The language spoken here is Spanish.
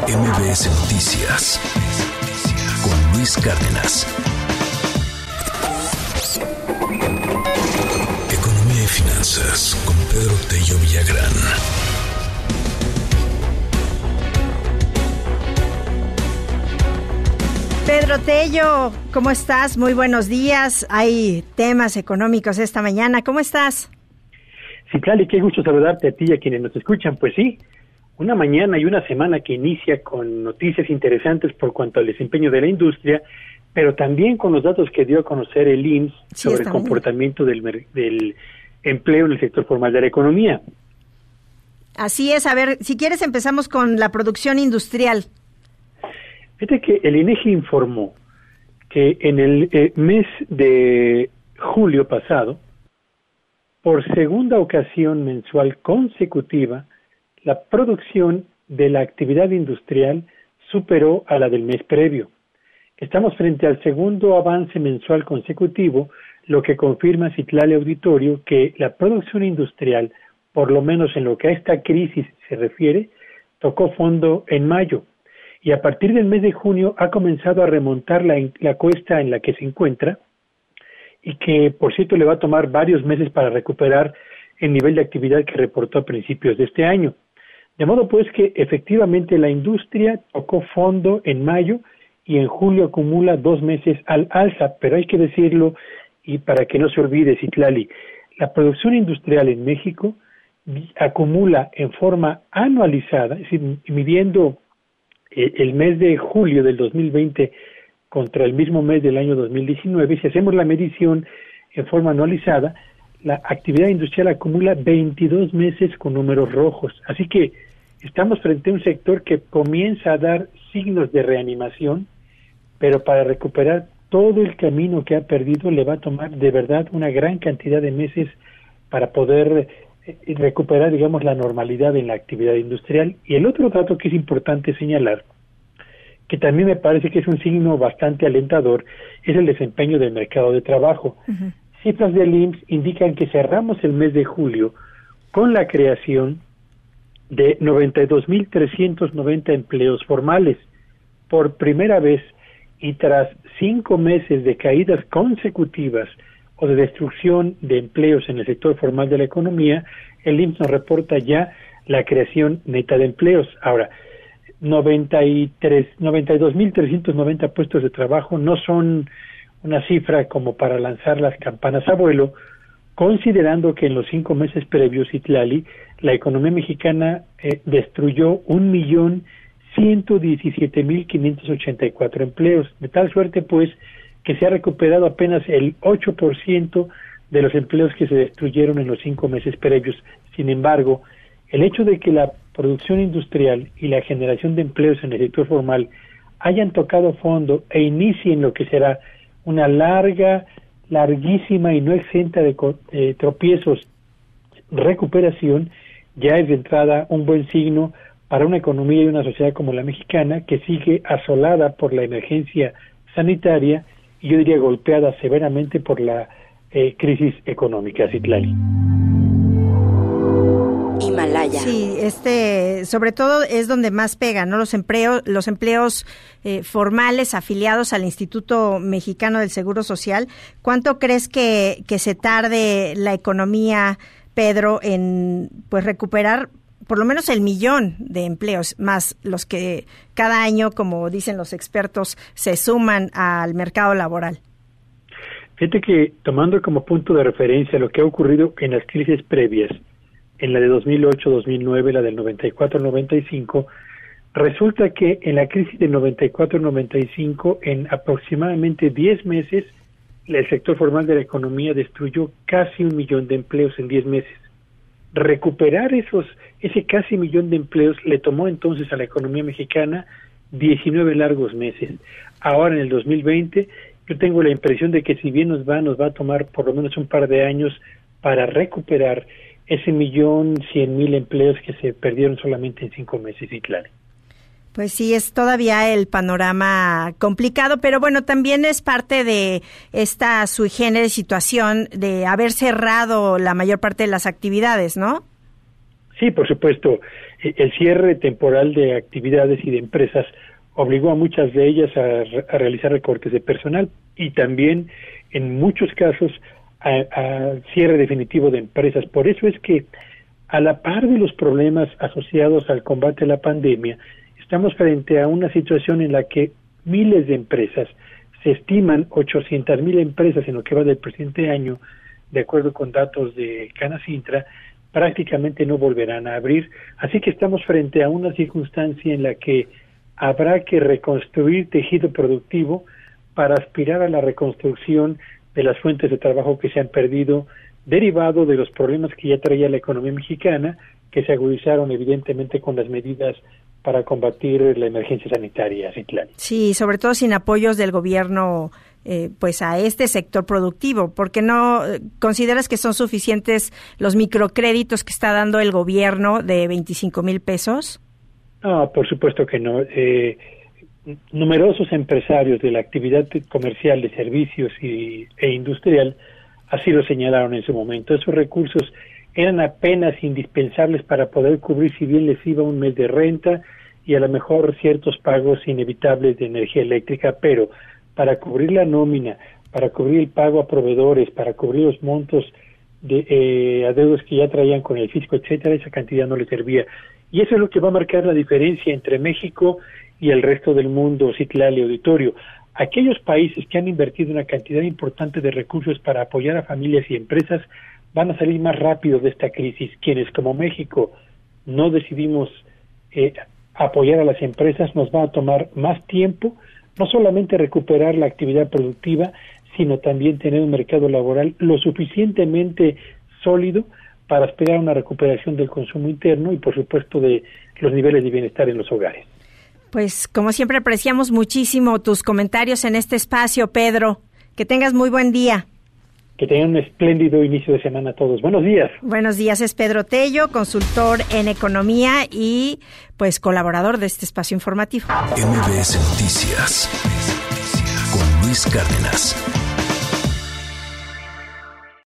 MBS Noticias con Luis Cárdenas. Economía y finanzas con Pedro Tello Villagrán. Pedro Tello, ¿cómo estás? Muy buenos días. Hay temas económicos esta mañana. ¿Cómo estás? Sí, Clali, qué gusto saludarte a ti y a quienes nos escuchan. Pues sí, una mañana y una semana que inicia con noticias interesantes por cuanto al desempeño de la industria, pero también con los datos que dio a conocer el INSS sobre el comportamiento del empleo en el sector formal de la economía. Así es. A ver, si quieres empezamos con la producción industrial. Fíjate que el INEGI informó que en el mes de julio pasado, por segunda ocasión mensual consecutiva, la producción de la actividad industrial superó a la del mes previo. Estamos frente al segundo avance mensual consecutivo, lo que confirma Citlali Auditorio que la producción industrial, por lo menos en lo que a esta crisis se refiere, tocó fondo en mayo. Y a partir del mes de junio ha comenzado a remontar la cuesta en la que se encuentra y que, por cierto, le va a tomar varios meses para recuperar el nivel de actividad que reportó a principios de este año. De modo pues que efectivamente la industria tocó fondo en mayo y en julio acumula 2 meses al alza, pero hay que decirlo y para que no se olvide, Citlali, la producción industrial en México acumula en forma anualizada, es decir, midiendo el mes de julio del 2020 contra el mismo mes del año 2019, si hacemos la medición en forma anualizada, la actividad industrial acumula 22 meses con números rojos. Así que estamos frente a un sector que comienza a dar signos de reanimación, pero para recuperar todo el camino que ha perdido le va a tomar de verdad una gran cantidad de meses para poder recuperar, digamos, la normalidad en la actividad industrial. Y el otro dato que es importante señalar, que también me parece que es un signo bastante alentador, es el desempeño del mercado de trabajo. Uh-huh. Cifras del IMSS indican que cerramos el mes de julio con la creación de 92,390 empleos formales. Por primera vez y tras 5 meses de caídas consecutivas o de destrucción de empleos en el sector formal de la economía, el IMSS nos reporta ya la creación neta de empleos. Ahora, 92,390 puestos de trabajo no son una cifra como para lanzar las campanas a vuelo, considerando que en los 5 meses previos, Citlali, la economía mexicana destruyó 1,117,584 empleos, de tal suerte pues que se ha recuperado apenas el 8% de los empleos que se destruyeron en los 5 meses previos. Sin embargo, el hecho de que la producción industrial y la generación de empleos en el sector formal hayan tocado fondo e inicien lo que será una larguísima y no exenta de tropiezos recuperación, ya es de entrada un buen signo para una economía y una sociedad como la mexicana, que sigue asolada por la emergencia sanitaria y yo diría golpeada severamente por la crisis económica, Citlali. Himalaya. Sí, sobre todo es donde más pega, ¿no? Los empleos formales afiliados al Instituto Mexicano del Seguro Social. ¿Cuánto crees que se tarde la economía, Pedro, en pues recuperar por lo menos el 1,000,000 de empleos, más los que cada año, como dicen los expertos, se suman al mercado laboral? Fíjate que tomando como punto de referencia lo que ha ocurrido en las crisis previas, en la de 2008-2009, la del 94-95, resulta que en la crisis del 94-95, en aproximadamente 10 meses, el sector formal de la economía destruyó casi 1,000,000 de empleos en 10 meses. Recuperar ese casi 1,000,000 de empleos le tomó entonces a la economía mexicana 19 largos meses. Ahora en el 2020 yo tengo la impresión de que si bien nos va a tomar por lo menos un par de años para recuperar ese 1,100,000 empleos que se perdieron solamente en 5 meses, y claro. Pues sí, es todavía el panorama complicado, pero bueno, también es parte de esta sui generis situación de haber cerrado la mayor parte de las actividades, ¿no? Sí, por supuesto. el cierre temporal de actividades y de empresas obligó a muchas de ellas a realizar recortes de personal y también en muchos casos a cierre definitivo de empresas. Por eso es que a la par de los problemas asociados al combate a la pandemia, estamos frente a una situación en la que miles de empresas, se estiman 800,000 empresas en lo que va del presente año, de acuerdo con datos de Canacintra, prácticamente no volverán a abrir. Así que estamos frente a una circunstancia en la que habrá que reconstruir tejido productivo para aspirar a la reconstrucción de las fuentes de trabajo que se han perdido, derivado de los problemas que ya traía la economía mexicana, que se agudizaron evidentemente con las medidas para combatir la emergencia sanitaria, Citlali. Sí, sobre todo sin apoyos del gobierno, pues a este sector productivo, porque no consideras que son suficientes los microcréditos que está dando el gobierno de 25,000 pesos. No, por supuesto que no. Numerosos empresarios de la actividad comercial, de servicios e industrial así lo señalaron en su momento. Esos recursos eran apenas indispensables para poder cubrir, si bien les iba un mes de renta y a lo mejor ciertos pagos inevitables de energía eléctrica, pero para cubrir la nómina, para cubrir el pago a proveedores, para cubrir los montos de adeudos que ya traían con el fisco, etcétera, esa cantidad no les servía. Y eso es lo que va a marcar la diferencia entre México y el resto del mundo, Citlali, auditorio. Aquellos países que han invertido una cantidad importante de recursos para apoyar a familias y empresas van a salir más rápido de esta crisis. Quienes como México no decidimos apoyar a las empresas, nos va a tomar más tiempo, no solamente recuperar la actividad productiva, sino también tener un mercado laboral lo suficientemente sólido para esperar una recuperación del consumo interno y, por supuesto, de los niveles de bienestar en los hogares. Pues, como siempre, apreciamos muchísimo tus comentarios en este espacio, Pedro. Que tengas muy buen día. Que tengan un espléndido inicio de semana a todos. Buenos días. Buenos días, es Pedro Tello, consultor en economía y, pues, colaborador de este espacio informativo. MBS Noticias con Luis Cárdenas.